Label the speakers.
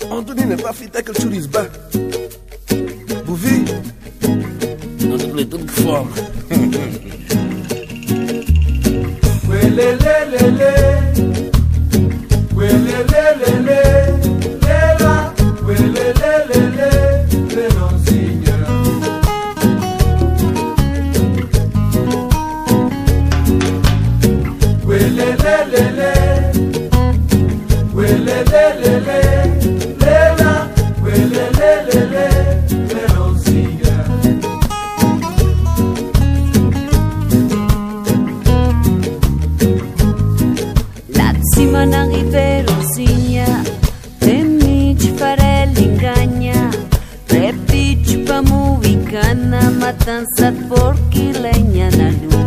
Speaker 1: Anthony n'est pas fit avec le churisba. Bouvi, dans toutes les toutes formes.
Speaker 2: Manang iberosinha, temich farel engaña, repich pamuicana, matanza porque leña na luz.